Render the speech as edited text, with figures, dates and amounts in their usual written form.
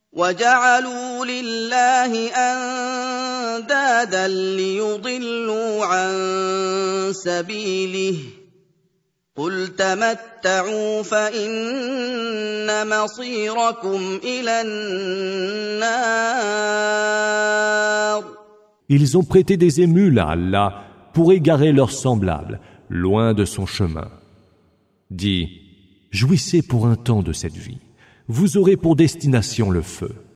وَجَعَلُوا لِلَّهِ أَندَادًا لِّيُضِلُّوا عَن سَبِيلِهِ ۗ قُلْ تَمَتَّعُوا فَإِنَّ مَصِيرَكُمْ إِلَى النَّارِ. Ils ont prêté des émules à Allah pour égarer leurs semblables, loin de son chemin. Dis, jouissez pour un temps de cette vie. Vous aurez pour destination le feu.